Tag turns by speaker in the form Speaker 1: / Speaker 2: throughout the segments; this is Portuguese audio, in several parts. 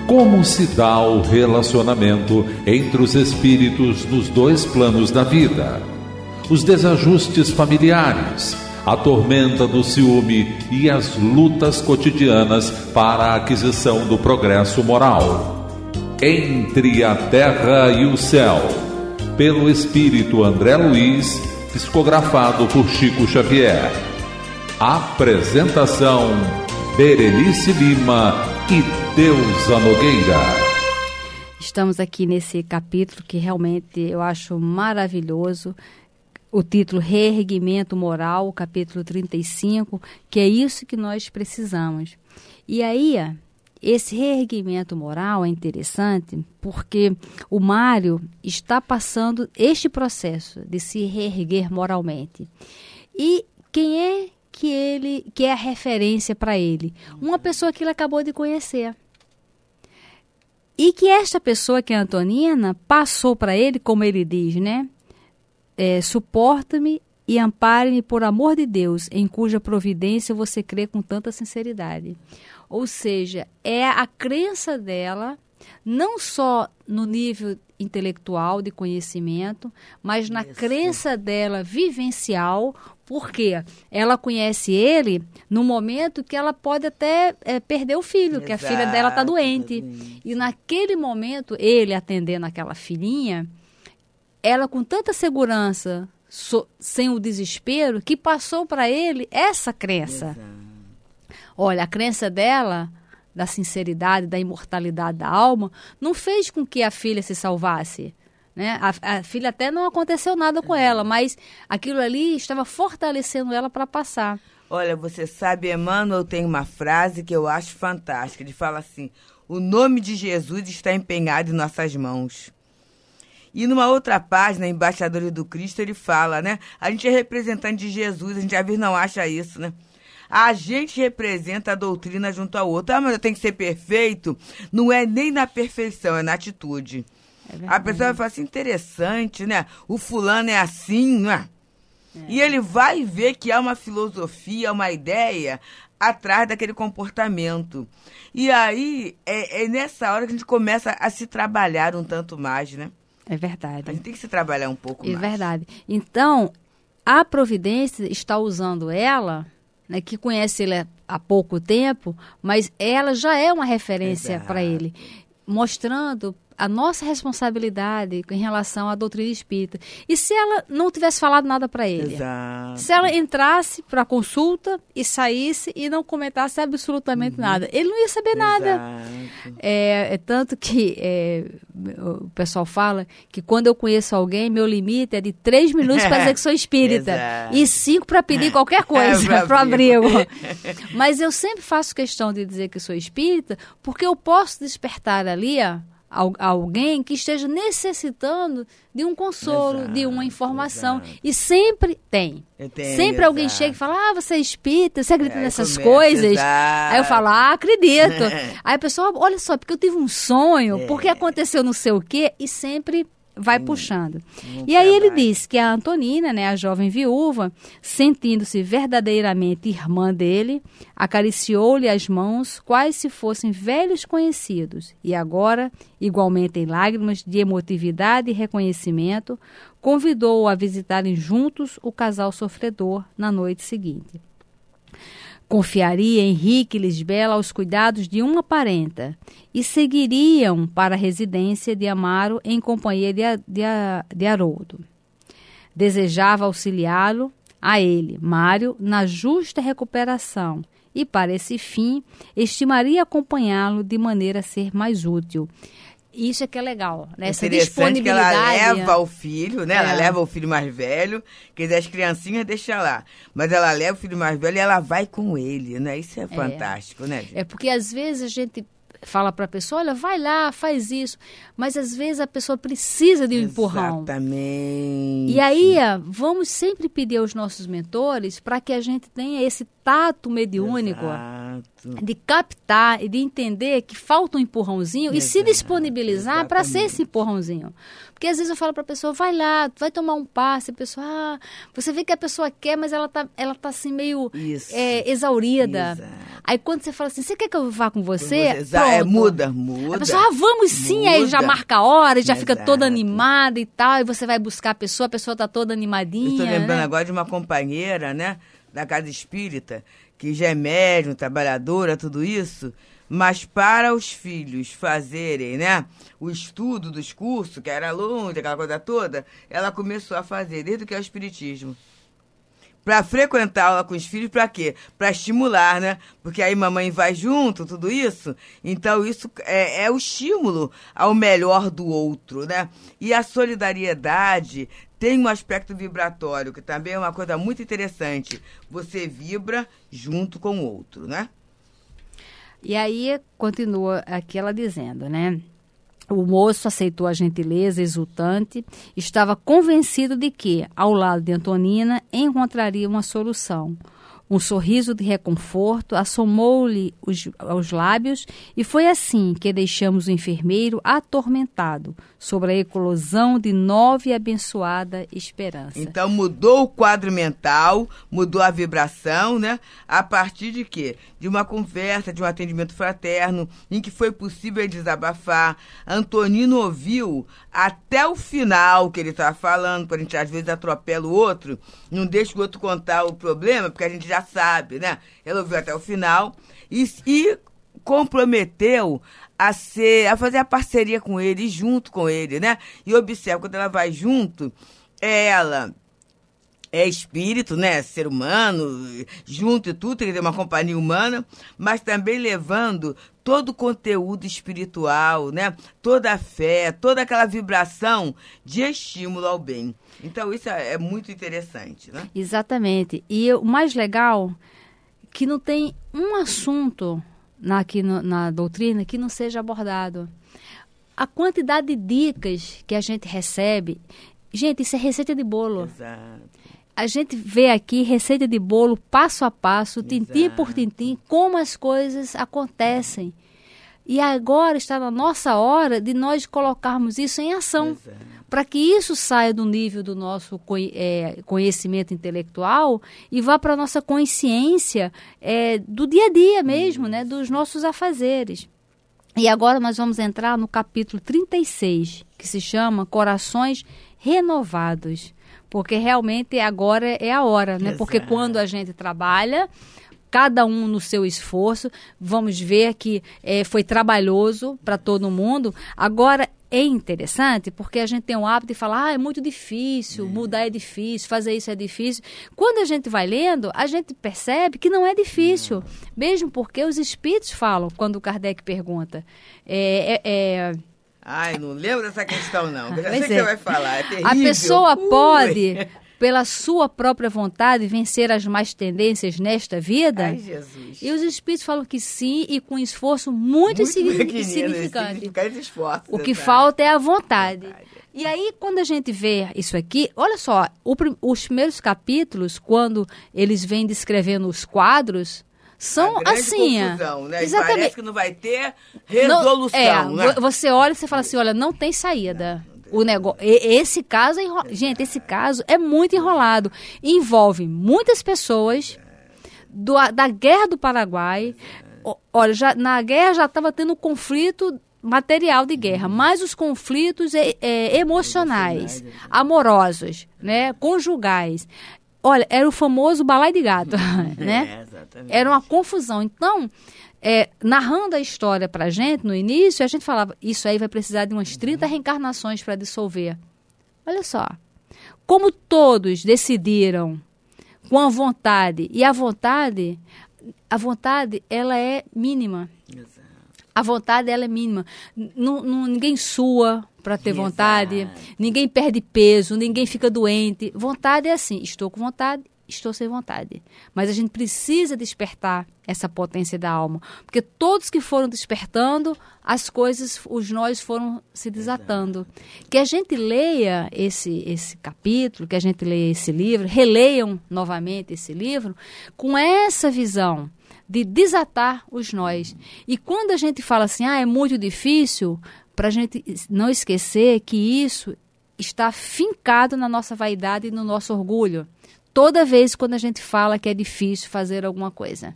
Speaker 1: Como se dá o relacionamento entre os espíritos nos dois planos da vida? Os desajustes familiares, a tormenta do ciúme e as lutas cotidianas para a aquisição do progresso moral. Entre a Terra e o Céu, pelo espírito André Luiz, psicografado por Chico Xavier. Apresentação: Berenice Lima e Deusa Nogueira.
Speaker 2: Estamos aqui nesse capítulo que realmente eu acho maravilhoso. O título Reerguimento Moral, capítulo 35, que é isso que nós precisamos. E aí, esse reerguimento moral é interessante porque o Mário está passando este processo de se reerguer moralmente. E quem é que é a referência para ele? Uma pessoa que ele acabou de conhecer. E que esta pessoa, que é a Antonina, passou para ele, como ele diz, né? Suporta-me e ampare-me por amor de Deus, em cuja providência você crê com tanta sinceridade. Ou seja, é a crença dela, não só no nível intelectual de conhecimento, mas na crença dela vivencial, porque ela conhece ele no momento que ela pode até perder o filho, que a filha dela está doente. E naquele momento, ele atendendo aquela filhinha, ela com tanta segurança, sem o desespero, que passou para ele essa crença. Olha, a crença dela, da sinceridade, da imortalidade da alma, não fez com que a filha se salvasse. Né? A filha até não aconteceu nada com ela, mas aquilo ali estava fortalecendo ela para passar.
Speaker 3: Olha, você sabe, Emmanuel tem uma frase que eu acho fantástica. Ele fala assim: o nome de Jesus está empenhado em nossas mãos. E numa outra página, Embaixadores do Cristo, ele fala, né? A gente é representante de Jesus, a gente às vezes não acha isso, né? A gente representa a doutrina junto ao outro. Ah, mas eu tenho que ser perfeito? Não é nem na perfeição, é na atitude. A pessoa vai falar assim, interessante, né? O fulano é assim, né? E ele vai ver que há uma filosofia, uma ideia atrás daquele comportamento. E aí, é nessa hora que a gente começa a se trabalhar um tanto mais, né?
Speaker 2: É verdade.
Speaker 3: A gente tem que se trabalhar um pouco mais.
Speaker 2: É verdade. Então, a providência está usando ela, né, que conhece ele há pouco tempo, mas ela já é uma referência para ele, mostrando a nossa responsabilidade em relação à doutrina espírita. E se ela não tivesse falado nada para ele?
Speaker 3: Exato.
Speaker 2: Se ela entrasse para a consulta e saísse e não comentasse absolutamente nada, ele não ia saber nada. Tanto que o pessoal fala que quando eu conheço alguém, meu limite é de 3 minutos para dizer que sou espírita e 5 para pedir qualquer coisa para o abrigo. Mas eu sempre faço questão de dizer que sou espírita porque eu posso despertar ali alguém que esteja necessitando de um consolo, de uma informação. E sempre tem. Sempre alguém chega e fala, você é espírita, você acredita nessas coisas? Aí eu falo, acredito. Aí a pessoa, olha só, porque eu tive um sonho, porque aconteceu não sei o quê, e sempre vai puxando. E aí ele diz que a Antonina, né, a jovem viúva, sentindo-se verdadeiramente irmã dele, acariciou-lhe as mãos, quais se fossem velhos conhecidos, e agora, igualmente em lágrimas de emotividade e reconhecimento, convidou-o a visitarem juntos o casal sofredor na noite seguinte. Confiaria Henrique e Lisbela aos cuidados de uma parenta e seguiriam para a residência de Amaro em companhia de Haroldo. Desejava auxiliá-lo, a ele, Mário, na justa recuperação e, para esse fim, estimaria acompanhá-lo de maneira a ser mais útil. Isso é que é legal, né? Essa disponibilidade.
Speaker 3: Que ela leva o filho, né? Ela leva o filho mais velho, quer dizer, as criancinhas deixa lá. Mas ela leva o filho mais velho e ela vai com ele, né? Isso é fantástico, né, gente?
Speaker 2: É porque às vezes a gente fala para a pessoa, olha, vai lá, faz isso. Mas às vezes a pessoa precisa de um empurrão.
Speaker 3: Exatamente.
Speaker 2: E aí, vamos sempre pedir aos nossos mentores para que a gente tenha esse tato mediúnico de captar e de entender que falta um empurrãozinho e se disponibilizar para ser esse empurrãozinho. Porque às vezes eu falo para a pessoa, vai lá, vai tomar um passe, a pessoa, você vê que a pessoa quer, mas ela tá assim meio exaurida. Aí quando você fala assim, você quer que eu vá com você?
Speaker 3: Muda.
Speaker 2: A pessoa, vamos sim, aí já marca a hora, já fica toda animada e tal, e você vai buscar a pessoa está toda animadinha.
Speaker 3: Eu estou lembrando agora de uma companheira, né, da casa espírita, que já é médium, trabalhadora, tudo isso, mas para os filhos fazerem, né, o estudo dos cursos, que era longe, aquela coisa toda, ela começou a fazer, desde que é o espiritismo. Para frequentar aula com os filhos, para quê? Para estimular, né? Porque aí mamãe vai junto, tudo isso. Então, isso é o estímulo ao melhor do outro, né? E a solidariedade tem um aspecto vibratório, que também é uma coisa muito interessante. Você vibra junto com o outro, né?
Speaker 2: E aí, continua aqui ela dizendo, né? O moço aceitou a gentileza, exultante, estava convencido de que, ao lado de Antonina, encontraria uma solução. Um sorriso de reconforto assomou-lhe aos lábios e foi assim que deixamos o enfermeiro atormentado sobre a eclosão de nova e abençoada esperança.
Speaker 3: Então mudou o quadro mental, mudou a vibração, né? A partir de quê? De uma conversa, de um atendimento fraterno, em que foi possível desabafar. Antonino ouviu até o final que ele estava falando, porque a gente às vezes atropela o outro, não deixa o outro contar o problema, porque a gente já sabe, né? Ela ouviu até o final e comprometeu a fazer a parceria com ele, junto com ele, né? E observa, quando ela vai junto, ela é espírito, né? Ser humano, junto e tudo, tem que ter uma companhia humana, mas também levando todo o conteúdo espiritual, né? Toda a fé, toda aquela vibração de estímulo ao bem. Então, isso é muito interessante, né?
Speaker 2: Exatamente. E o mais legal que não tem um assunto aqui na doutrina que não seja abordado. A quantidade de dicas que a gente recebe, gente, isso é receita de bolo.
Speaker 3: Exato.
Speaker 2: A gente vê aqui receita de bolo, passo a passo, tintim por tintim, como as coisas acontecem. E agora está na nossa hora de nós colocarmos isso em ação, para que isso saia do nível do nosso conhecimento intelectual e vá para a nossa consciência do dia a dia mesmo, né, dos nossos afazeres. E agora nós vamos entrar no capítulo 36, que se chama Corações Renovados, porque realmente agora é a hora, né? Porque quando a gente trabalha, cada um no seu esforço, vamos ver que foi trabalhoso para todo mundo. Agora, é interessante porque a gente tem o hábito de falar, é muito difícil, mudar é difícil, fazer isso é difícil. Quando a gente vai lendo, a gente percebe que não é difícil, mesmo porque os espíritos falam, quando o Kardec pergunta.
Speaker 3: Ai, não lembro dessa questão, não. Eu já sei que você vai falar, é terrível.
Speaker 2: A pessoa pode, pela sua própria vontade, vencer as más tendências nesta vida?
Speaker 3: Ai, Jesus.
Speaker 2: E os espíritos falam que sim, e com esforço muito significante. O que falta é a vontade. E aí, quando a gente vê isso aqui, olha só, os primeiros capítulos, quando eles vêm descrevendo os quadros, são assim,
Speaker 3: confusão, né?
Speaker 2: Exatamente.
Speaker 3: Parece que não vai ter resolução, né?
Speaker 2: Você olha e você fala assim, olha, não tem saída. O negócio, esse caso gente, esse caso é muito enrolado. Envolve muitas pessoas da Guerra do Paraguai. Olha, na guerra já estava tendo conflito material de guerra, mas os conflitos emocionais, amorosos, né, conjugais. Olha, era o famoso balai de gato, né? Era uma confusão. Então, narrando a história pra gente, no início, a gente falava, isso aí vai precisar de umas 30 reencarnações para dissolver. Olha só. Como todos decidiram com a vontade, e a vontade, ela é mínima. A vontade, ela é mínima. Ninguém sua para ter vontade, ninguém perde peso, ninguém fica doente. Vontade é assim, estou com vontade, estou sem vontade. Mas a gente precisa despertar essa potência da alma, porque todos que foram despertando, as coisas, os nós foram se desatando. Que a gente leia esse capítulo, que a gente leia esse livro, releiam novamente esse livro, com essa visão de desatar os nós. E quando a gente fala assim, é muito difícil, para a gente não esquecer que isso está fincado na nossa vaidade e no nosso orgulho. Toda vez quando a gente fala que é difícil fazer alguma coisa.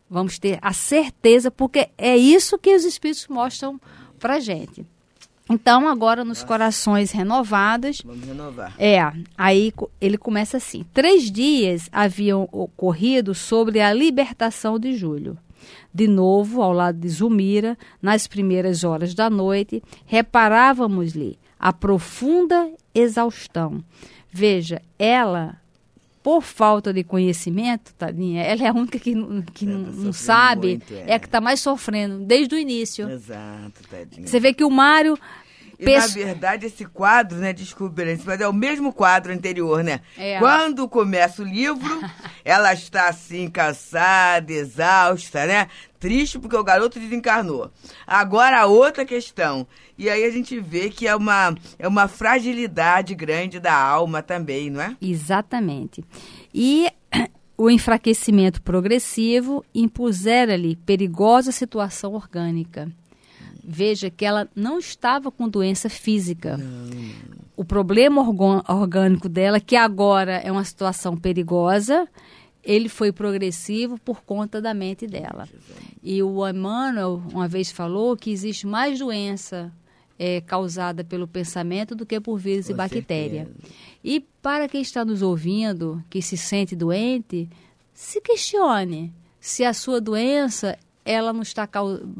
Speaker 2: Vamos ter a certeza, porque é isso que os Espíritos mostram para a gente. Então, agora, nos corações renovados...
Speaker 3: Vamos renovar.
Speaker 2: Aí ele começa assim. 3 dias haviam ocorrido sobre a libertação de Júlio. De novo, ao lado de Zulmira, nas primeiras horas da noite, reparávamos-lhe a profunda exaustão. Veja, ela, por falta de conhecimento, tadinha, ela é a única que não sabe, muito, é a que está mais sofrendo desde o início.
Speaker 3: Exato, tadinha.
Speaker 2: Você vê que o Mário...
Speaker 3: Na verdade, esse quadro, né, desculpa, mas é o mesmo quadro anterior, né? Quando começa o livro, ela está assim, cansada, exausta, né? Triste porque o garoto desencarnou. Agora, a outra questão. E aí a gente vê que é uma fragilidade grande da alma também, não é?
Speaker 2: Exatamente. E o enfraquecimento progressivo impusera-lhe perigosa situação orgânica. Veja que ela não estava com doença física.
Speaker 3: Não.
Speaker 2: O problema orgânico dela, que agora é uma situação perigosa, ele foi progressivo por conta da mente dela. E o Emmanuel uma vez falou que existe mais doença causada pelo pensamento do que por vírus e bactéria. E para quem está nos ouvindo, que se sente doente, se questione se a sua doença ela não está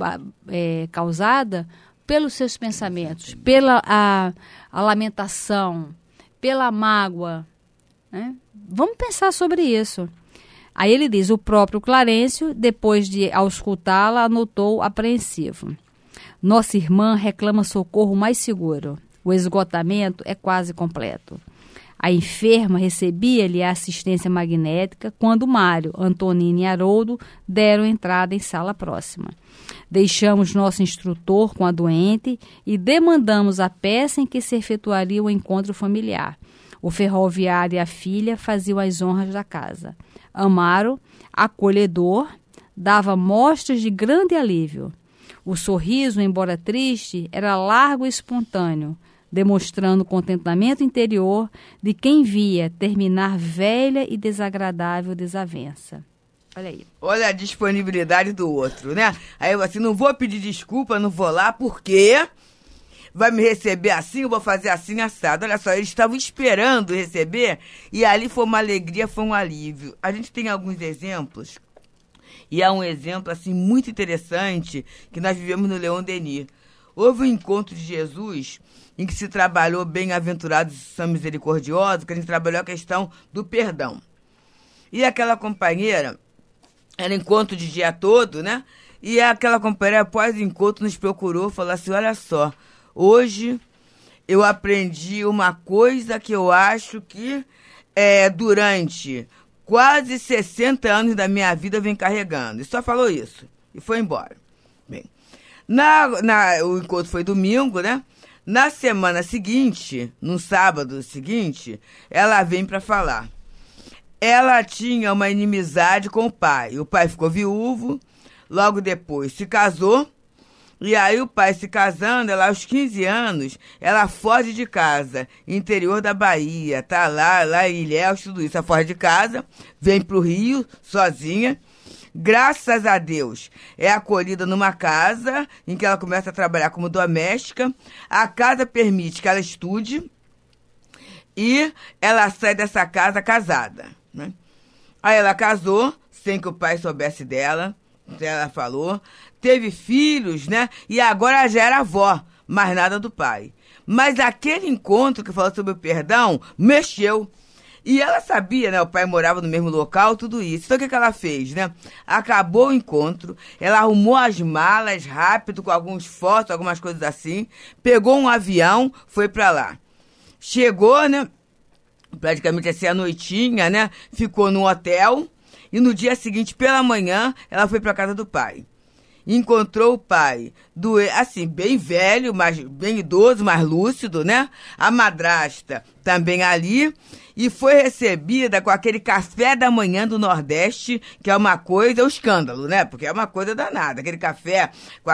Speaker 2: causada pelos seus pensamentos, pela a lamentação, pela mágoa, né? Vamos pensar sobre isso. Aí ele diz, o próprio Clarencio, depois de auscultá-la, anotou apreensivo. Nossa irmã reclama socorro mais seguro. O esgotamento é quase completo. A enferma recebia-lhe a assistência magnética quando Mário, Antonino e Haroldo deram entrada em sala próxima. Deixamos nosso instrutor com a doente e demandamos a peça em que se efetuaria o encontro familiar. O ferroviário e a filha faziam as honras da casa. Amaro, acolhedor, dava mostras de grande alívio. O sorriso, embora triste, era largo e espontâneo, demonstrando o contentamento interior de quem via terminar velha e desagradável desavença. Olha aí.
Speaker 3: Olha a disponibilidade do outro, né? Aí eu assim, não vou pedir desculpa, não vou lá, porque vai me receber assim, eu vou fazer assim, assado. Olha só, eles estavam esperando receber e ali foi uma alegria, foi um alívio. A gente tem alguns exemplos, e há um exemplo assim muito interessante que nós vivemos no Leon Denis. Houve um encontro de Jesus em que se trabalhou bem-aventurados e são misericordiosos, que a gente trabalhou a questão do perdão. E aquela companheira, era encontro de dia todo, né? E aquela companheira, após o encontro, nos procurou e falou assim, olha só, hoje eu aprendi uma coisa que eu acho que durante quase 60 anos da minha vida eu venho carregando. E só falou isso. E foi embora. Bem, o encontro foi domingo, né? Na semana seguinte, no sábado seguinte, ela vem para falar. Ela tinha uma inimizade com o pai. O pai ficou viúvo, logo depois se casou, e aí o pai se casando, ela aos 15 anos, ela foge de casa, interior da Bahia, tá lá em Ilhéus, tudo isso, ela foge de casa, vem pro Rio, sozinha. Graças a Deus, é acolhida numa casa em que ela começa a trabalhar como doméstica. A casa permite que ela estude e ela sai dessa casa casada, né? Aí ela casou, sem que o pai soubesse dela, ela falou, teve filhos, né? E agora já era avó, mais nada do pai. Mas aquele encontro que falou sobre o perdão, mexeu. E ela sabia, né? O pai morava no mesmo local, tudo isso. Então, o que ela fez, né? Acabou o encontro, ela arrumou as malas rápido, com algumas fotos, algumas coisas assim, pegou um avião, foi pra lá. Chegou, né? Praticamente assim, a noitinha, né? Ficou no hotel e no dia seguinte, pela manhã, ela foi pra casa do pai. Encontrou o pai, assim, bem velho, mas bem idoso, mais lúcido, né? A madrasta também ali, e foi recebida com aquele café da manhã do Nordeste, que é uma coisa, é um escândalo, né? Porque é uma coisa danada. Aquele café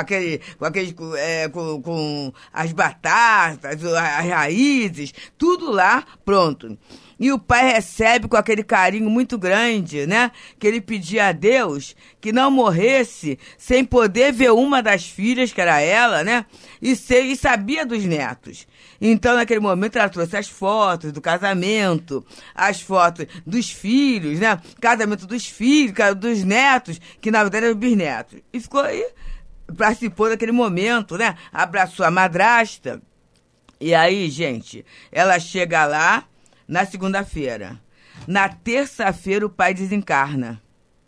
Speaker 3: com as batatas, as raízes, tudo lá pronto. E o pai recebe com aquele carinho muito grande, né? Que ele pedia a Deus que não morresse sem poder ver uma das filhas, que era ela, né? E sabia dos netos. Então, naquele momento, ela trouxe as fotos do casamento, as fotos dos filhos, né? Casamento dos filhos, dos netos, que na verdade eram bisnetos. E ficou aí, participou daquele momento, né? Abraçou a madrasta. E aí, gente, ela chega lá na segunda-feira. Na terça-feira, o pai desencarna.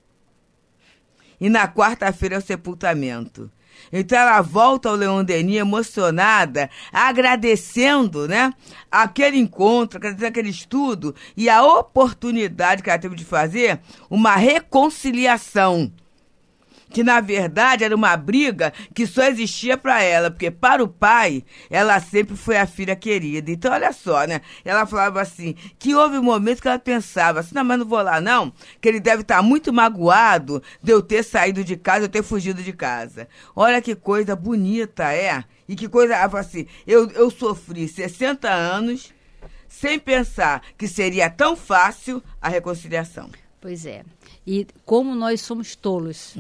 Speaker 3: E na quarta-feira é o sepultamento. Então ela volta ao Leon Denis emocionada, agradecendo, né, aquele encontro, agradecendo aquele estudo e a oportunidade que ela teve de fazer uma reconciliação. Que, na verdade, era uma briga que só existia para ela, porque para o pai, ela sempre foi a filha querida. Então, olha só, né? Ela falava assim, que houve um momento que ela pensava assim, não, mas não vou lá não, que ele deve estar muito magoado de eu ter saído de casa, eu ter fugido de casa. Olha que coisa bonita, e que coisa, ela fala assim, eu sofri 60 anos sem pensar que seria tão fácil a reconciliação.
Speaker 2: Pois é. E como nós somos tolos.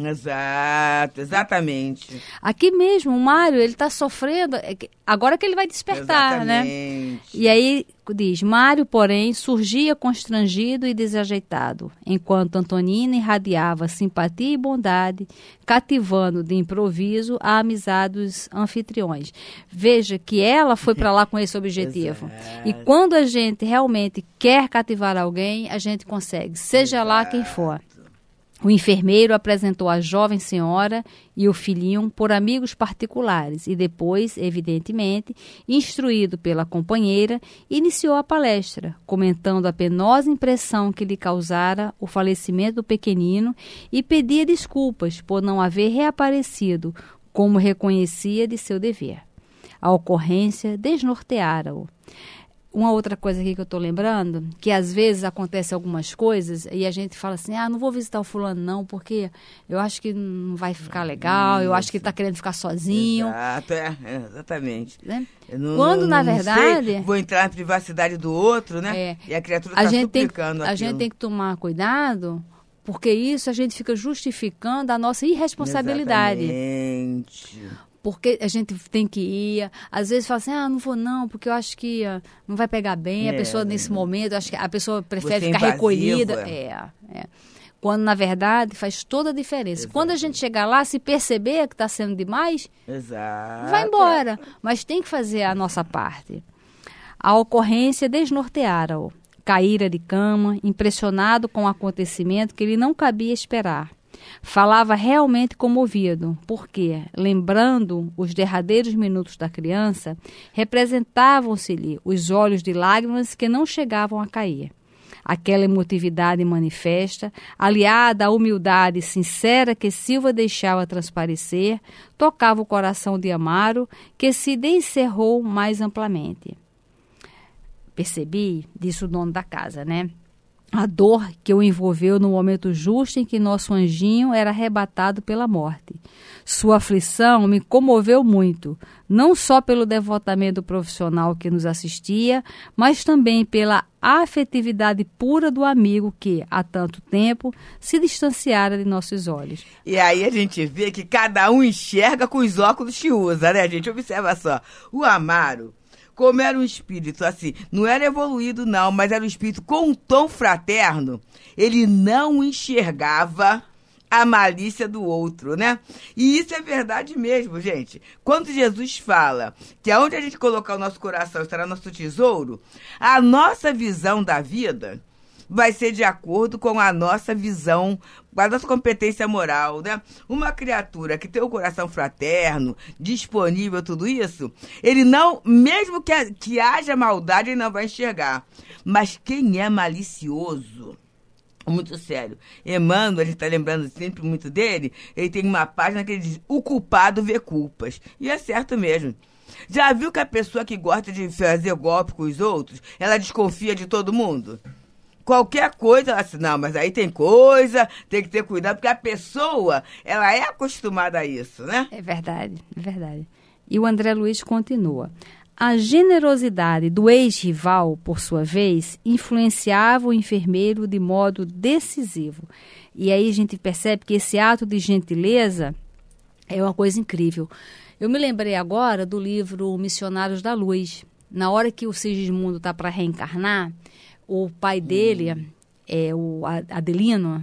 Speaker 3: Exato, exatamente.
Speaker 2: Aqui mesmo, o Mário, ele está sofrendo, agora que ele vai despertar,
Speaker 3: exatamente,
Speaker 2: né? E aí diz, Mário, porém, surgia constrangido e desajeitado, enquanto Antonina irradiava simpatia e bondade, cativando de improviso a amizade dos anfitriões. Veja que ela foi para lá com esse objetivo. E quando a gente realmente quer cativar alguém, a gente consegue, seja lá quem for. O enfermeiro apresentou a jovem senhora e o filhinho por amigos particulares e depois, evidentemente, instruído pela companheira, iniciou a palestra, comentando a penosa impressão que lhe causara o falecimento do pequenino e pedia desculpas por não haver reaparecido, como reconhecia de seu dever. A ocorrência desnorteara-o. Uma outra coisa aqui que eu estou lembrando, que às vezes acontece algumas coisas e a gente fala assim, não vou visitar o fulano não, porque eu acho que não vai ficar legal, eu acho que ele está querendo ficar sozinho.
Speaker 3: Exato, exatamente.
Speaker 2: Né? Quando, na verdade...
Speaker 3: vou entrar na privacidade do outro, né? E a criatura está suplicando aquilo.
Speaker 2: A gente tem que tomar cuidado, porque isso a gente fica justificando a nossa irresponsabilidade.
Speaker 3: Exatamente.
Speaker 2: Porque a gente tem que ir, às vezes fala assim, não vou não, porque eu acho que não vai pegar bem a pessoa nesse momento, acho que a pessoa prefere ficar recolhida. Quando, na verdade, faz toda a diferença. Exato. Quando a gente chegar lá, se perceber que está sendo demais, vai embora. Mas tem que fazer a nossa parte. A ocorrência desnorteara-o. Caíra de cama, impressionado com o acontecimento que ele não cabia esperar. Falava realmente comovido, porque, lembrando os derradeiros minutos da criança, representavam-se-lhe os olhos de lágrimas que não chegavam a cair. Aquela emotividade manifesta, aliada à humildade sincera que Silva deixava transparecer, tocava o coração de Amaro, que se descerrou mais amplamente. Percebi, disse o dono da casa, né? A dor que o envolveu no momento justo em que nosso anjinho era arrebatado pela morte. Sua aflição me comoveu muito, não só pelo devotamento profissional que nos assistia, mas também pela afetividade pura do amigo que, há tanto tempo, se distanciara de nossos olhos.
Speaker 3: E aí a gente vê que cada um enxerga com os óculos que usa, né, gente? Observa só. O Amaro, como era um espírito, assim, não era evoluído não, mas era um espírito com um tom fraterno, ele não enxergava a malícia do outro, né? E isso é verdade mesmo, gente. Quando Jesus fala que aonde a gente colocar o nosso coração estará nosso tesouro, a nossa visão da vida vai ser de acordo com a nossa visão, com a nossa competência moral, né? Uma criatura que tem o coração fraterno, disponível, tudo isso, ele não, mesmo que haja maldade, ele não vai enxergar. Mas quem é malicioso, muito sério, Emmanuel, a gente está lembrando sempre muito dele, ele tem uma página que ele diz, o culpado vê culpas. E é certo mesmo. Já viu que a pessoa que gosta de fazer golpe com os outros, ela desconfia de todo mundo? Qualquer coisa, ela diz, não, mas aí tem coisa, tem que ter cuidado, porque a pessoa, ela é acostumada a isso, né?
Speaker 2: É verdade, é verdade. E o André Luiz continua. A generosidade do ex-rival, por sua vez, influenciava o enfermeiro de modo decisivo. E aí a gente percebe que esse ato de gentileza é uma coisa incrível. Eu me lembrei agora do livro Missionários da Luz. Na hora que o Sigismundo está para reencarnar, o pai dele, o Adelino,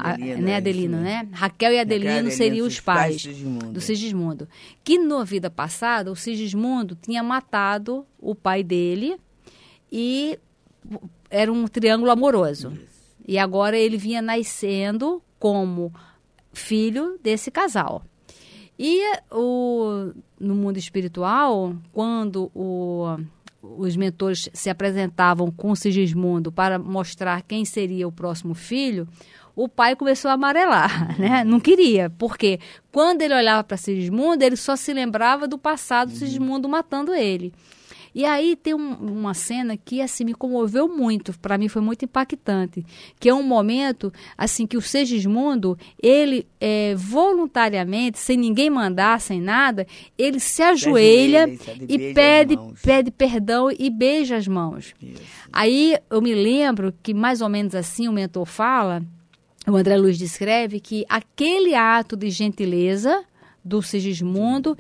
Speaker 2: né? Raquel e Adelino seriam os pais do Sigismundo. Que na vida passada, o Sigismundo tinha matado o pai dele e era um triângulo amoroso. Isso. E agora ele vinha nascendo como filho desse casal. E no mundo espiritual, quando os mentores se apresentavam com o Sigismundo para mostrar quem seria o próximo filho, o pai começou a amarelar, né? Não queria, porque quando ele olhava para Sigismundo, ele só se lembrava do passado do Sigismundo matando ele. E aí tem uma cena que assim me comoveu muito, para mim foi muito impactante, que é um momento assim que o Sigismundo, ele voluntariamente, sem ninguém mandar, sem nada, ele se ajoelha e pede perdão e beija as mãos. Isso. Aí eu me lembro que mais ou menos assim o mentor fala, o André Luiz descreve que aquele ato de gentileza do Sigismundo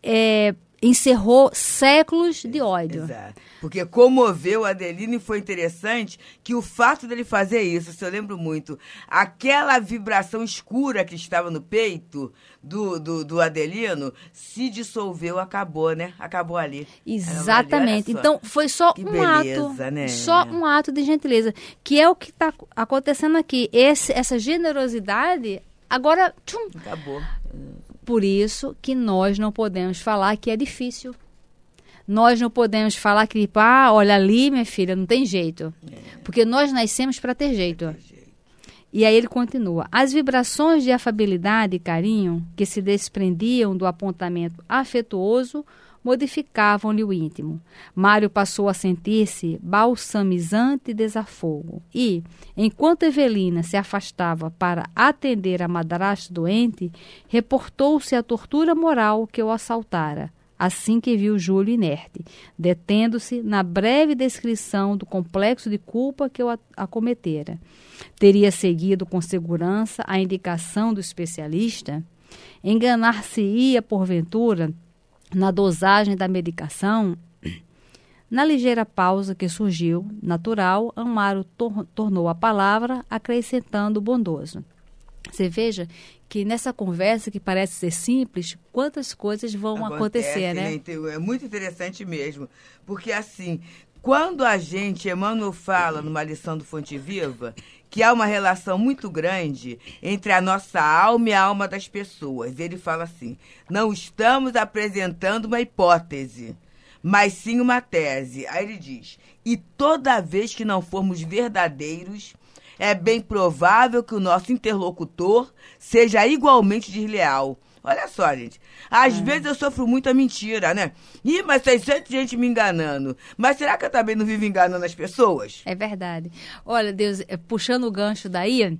Speaker 2: encerrou séculos de ódio.
Speaker 3: Exato. Porque comoveu o Adelino e foi interessante que o fato dele fazer isso, eu lembro muito, aquela vibração escura que estava no peito do Adelino se dissolveu, acabou, né? Acabou ali.
Speaker 2: Exatamente. Então, foi só
Speaker 3: beleza, né?
Speaker 2: Só um ato de gentileza, que é o que está acontecendo aqui. Essa generosidade, agora,
Speaker 3: acabou.
Speaker 2: Por isso que nós não podemos falar que é difícil. Nós não podemos falar que, olha ali, minha filha, não tem jeito. Porque nós nascemos para ter jeito. E aí ele continua. As vibrações de afabilidade e carinho que se desprendiam do apontamento afetuoso modificavam-lhe o íntimo. Mário passou a sentir-se balsamizante desafogo. E, enquanto Evelina se afastava para atender a madrasta doente, reportou-se a tortura moral que o assaltara, assim que viu Júlio inerte, detendo-se na breve descrição do complexo de culpa que o acometera. Teria seguido com segurança a indicação do especialista? Enganar-se-ia, porventura, na dosagem da medicação? Na ligeira pausa que surgiu, natural, Amaro tornou a palavra, acrescentando bondoso. Você veja que nessa conversa, que parece ser simples, quantas coisas vão acontecer, né?
Speaker 3: É muito interessante mesmo, porque assim, quando a gente, Emmanuel fala numa lição do Fonte Viva, que há uma relação muito grande entre a nossa alma e a alma das pessoas. Ele fala assim, não estamos apresentando uma hipótese, mas sim uma tese. Aí ele diz, e toda vez que não formos verdadeiros, é bem provável que o nosso interlocutor seja igualmente desleal. Olha só, gente. Às vezes eu sofro muita mentira, né? Mas tem gente me enganando. Mas será que eu também não vivo enganando as pessoas?
Speaker 2: É verdade. Olha, Deus, puxando o gancho daí,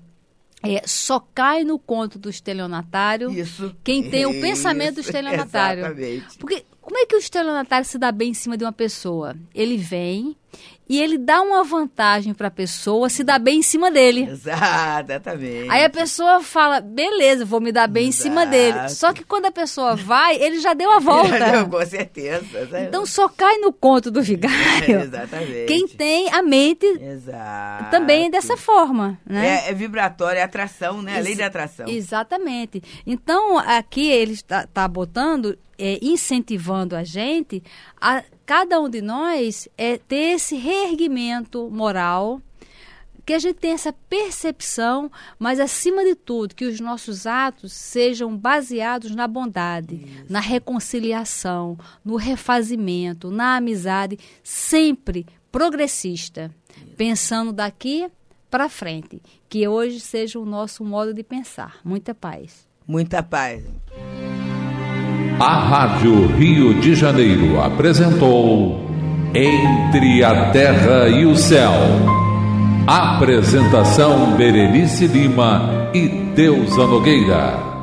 Speaker 2: só cai no conto do estelionatário quem tem o pensamento do estelionatário.
Speaker 3: Exatamente.
Speaker 2: Porque como é que o estelionatário se dá bem em cima de uma pessoa? Ele vem e ele dá uma vantagem para a pessoa se dar bem em cima dele.
Speaker 3: Exatamente.
Speaker 2: Aí a pessoa fala, beleza, vou me dar bem em cima dele. Só que quando a pessoa vai, ele já deu a volta.
Speaker 3: Com certeza.
Speaker 2: Então só cai no conto do vigário.
Speaker 3: Exatamente.
Speaker 2: Quem tem a mente também dessa forma, né?
Speaker 3: É vibratório, é atração, né? A lei da atração.
Speaker 2: Exatamente. Então aqui ele está botando, incentivando a gente a cada um de nós ter esse reerguimento moral, que a gente tenha essa percepção, mas acima de tudo, que os nossos atos sejam baseados na bondade, na reconciliação, no refazimento, na amizade, sempre progressista, pensando daqui para frente, que hoje seja o nosso modo de pensar. Muita paz.
Speaker 3: Muita paz.
Speaker 1: A Rádio Rio de Janeiro apresentou Entre a Terra e o Céu. Apresentação Berenice Lima e Deusa Nogueira.